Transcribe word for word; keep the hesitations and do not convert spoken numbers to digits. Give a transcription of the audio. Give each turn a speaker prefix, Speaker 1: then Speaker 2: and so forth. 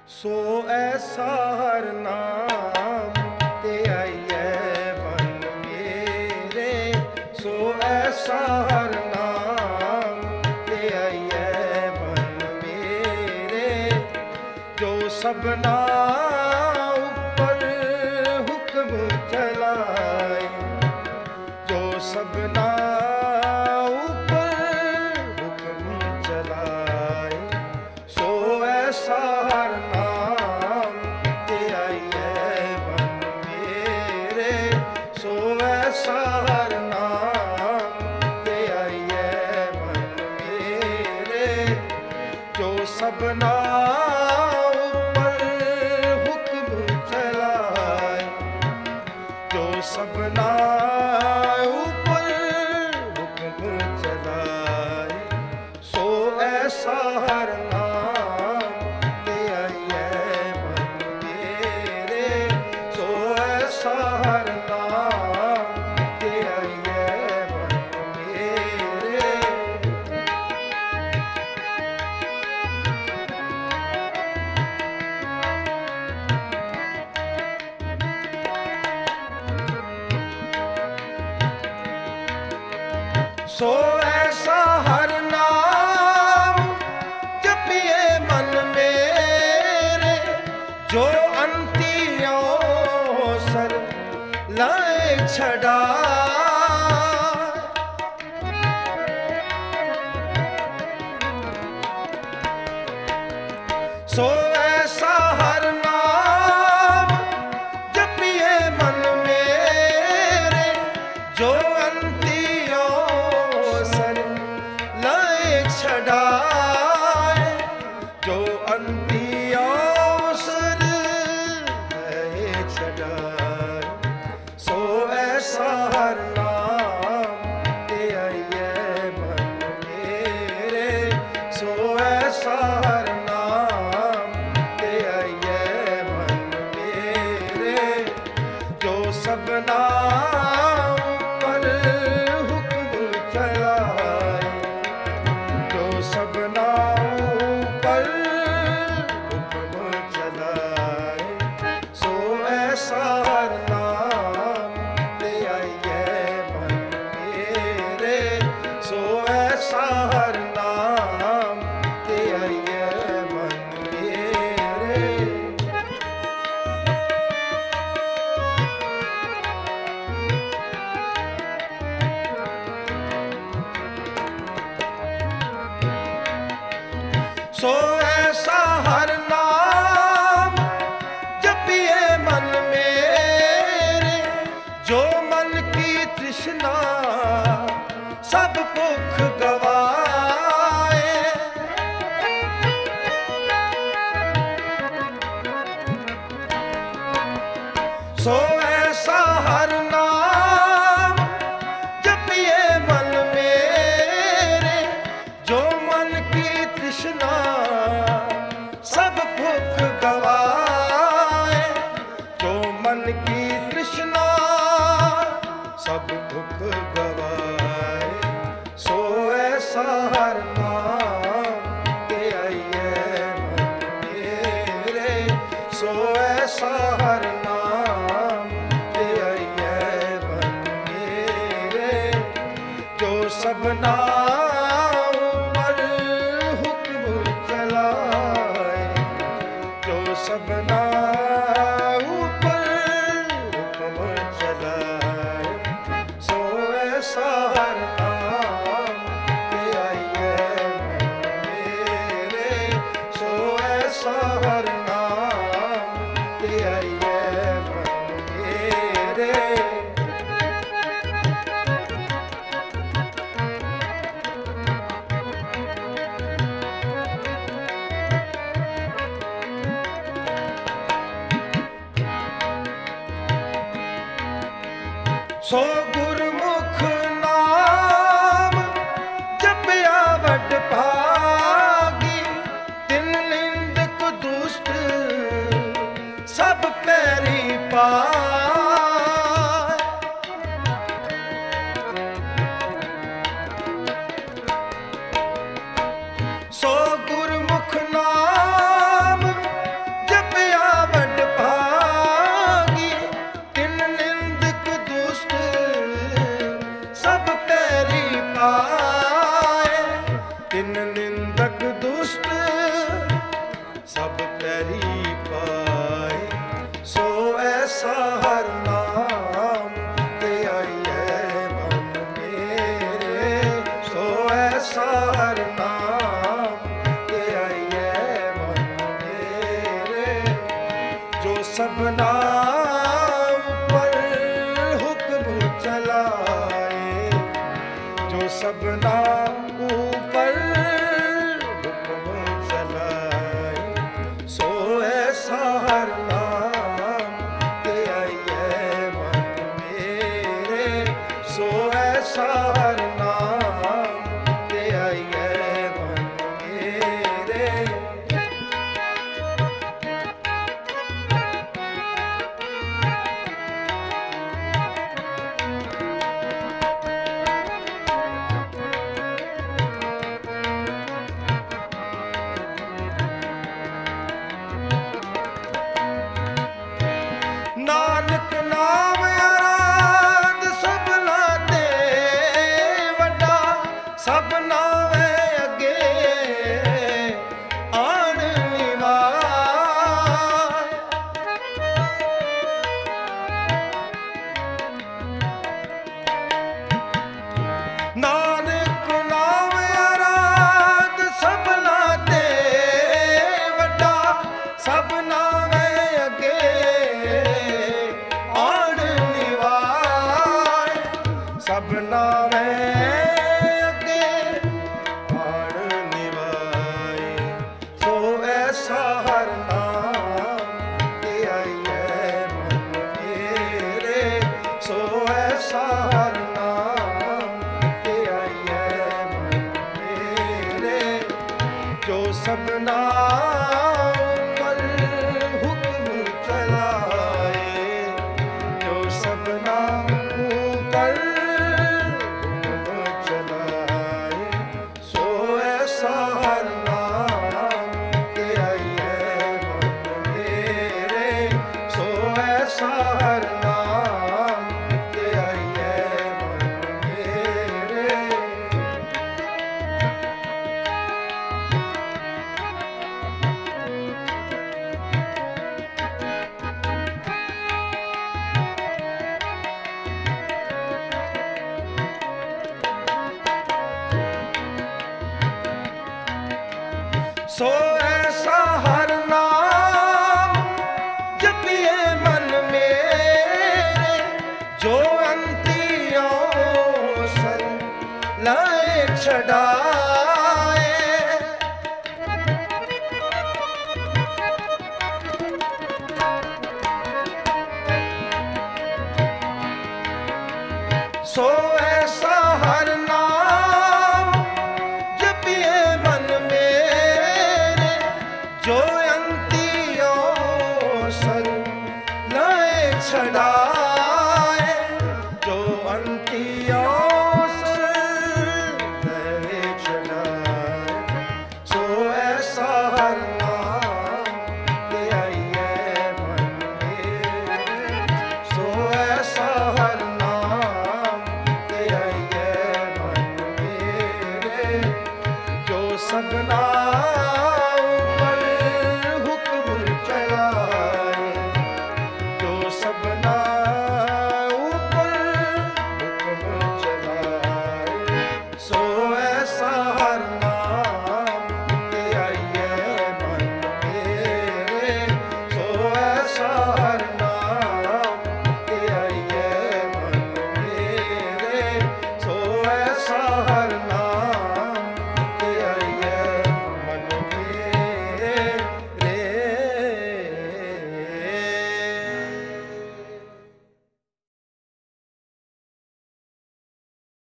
Speaker 1: ਸੋ ਐਸਾ ਹਰ ਨਾਮ ਤੇ ਆਈਐ ਮਨ ਮੇਰੇ। ਸੋ ਐਸਾ ਹਰ ਨਾਮ ਤੇ ਆਈਐ ਮਨ ਮੇਰੇ। ਜੋ ਸਭਨਾ ਉੱਪਰ ਹੁਕਮ ਚਲਾਏ। ਜੋ ਸਭਨਾ ਸਭਨਾ ਉੱਪਰ ਹੁਕਮ ਚਲਾਏ। ਜੋ ਸਭਨਾ ਉੱਪਰ ਹੁਕਮ ਚਲਾਏ। ਸੋ ਐਸਾ ਹਰ ਨਾਮ ਤੇ ਆਈਐ ਮਨ ਮੇਰੇ। ਸੋ ਐਸਾ ਹਰ ਨਾਮ ਤੇ ਆਈਐ ਮਨ ਮੇਰੇ। ਸੋ ਐਸਾ ਹਰ ਨਾਮ ਜਪੀਏ ਮਨ ਮੇਰੇ। ਜੋ ਅੰਤੀ ਅਵਸਰ ਲਾਏ ਛਡਾਏ। ਸੋ ਐਸਾ ਹਰ ਨਾਮ ਜਪੀਏ ਮਨ ਮੇਰੇ। ਜੋ ਛਡਾਏ। ਜੋ ਅੰਤੀ ਅਵਸਰ ਲਏ ਛਡਾਏ। ਸੋ ਐਸਾ ਹਰ ਨਾਮ ਤੇ ਆਈਐ ਮਨ ਮੇਰੇ। ਸੋ ਐਸਾ ਹਰ ਨਾਮ ਤੇ ਆਈਐ ਮਨ ਮੇਰੇ। ਜੋ ਸਭਨਾ ਉੱਪਰ ਹੁਕਮ ਚਲਾਏ। ਸਭਨਾ ਉੱਪਰ ਹੁਕਮ ਚਲਾਏ। ਸੋ ਐਸਾ ਹਰ ਨਾਮ ਤੇ ਆਈਐ ਮਨ ਮੇਰੇ। ਸੋ ਐਸਾ ਹਰ ਨਾਮ ਤੇ ਆਈਐ ਮਨ ਮੇਰੇ। ਸੋ ਐਸਾ ਹਰ ਨਾਮ ਜਪੀਏ ਮਨ ਮੇਰੇ। ਜੋ ਮਨ ਕੀ ਤ੍ਰਿਸ਼ਨਾ ਸਭ ਭੁੱਖ ਗਵਾਏ। ਸੋ ਐਸਾ ਹਰ ਨਾਮ ਜਪੀਏ ਮਨ ਮੇਰੇ। ਜੋ ਮਨ ਕੀ ਤ੍ਰਿਸ਼ਨਾ ਸਭ ਭੁੱਖ ਗਵਾਏ। ਜੋ ਮਨ ਕੀ ਤ੍ਰਿਸ਼ਨਾ ਸਭ ਭੁੱਖ ਗਵਾਏ। ਸੋ ਐਸਾ ਹਰ ਨਾਮ ਤੇ ਆਈਐ ਮਨ ਮੇਰੇ। ਸੋ ਐਸਾ ਹਰ ਨਾਮ ਤੇ ਆਈਐ ਮਨ ਮੇਰੇ। ਜੋ ਸਭਨਾ ਸਭਨਾ ਉੱਪਰ ਹੁਕਮ ਚਲਾਏ। ਸੋ ਐਸਾ ਹਰ ਨਾਮ ਤੇ ਆਈਐ ਮਨ ਮੇਰੇ। ਸੋ ਐਸਾ ਹਰ ਨਾਮ ਤੇ ਆਈਐ ਮਨ ਮੇਰੇ। ਸੋ ਗੁਰਮੁਖ ਨਾਮ ਜਪਿਆ ਵਡ ਭਾਗੀ। ਤਿਨ ਨਿੰਦਕ ਦੁਸ਼ਟ ਸਭ ਪੈਰੀ ਪਾਏ। ਸੋ ਗੁਰਮੁਖ ਨਾਮ सबना ऊपर हुक्म चलाए, जो सबना ऊपर हुक्म चलाए, सो ऐसा हर नाम के आइए मन मेरे, सो ऐसा हर नाम के आइए मन मेरे। नानक नाम आराध सबना ते वड्डा, सबना वे अगे आण निवार। नानक नाम आराध सबना ते वड्डा, सबना वे अगे सबना वे अगे आण निवाए, सो ऐसा हर नाम के आइए मन मेरे, सो ऐसा हर नाम के आइए मन मेरे। जो सबना ऊपर हुक्म चलाए, जो सबना ऊपर हर नाम के आइए मन मेरे, सो ऐसा हर नाम के आइए मन मेरे। सो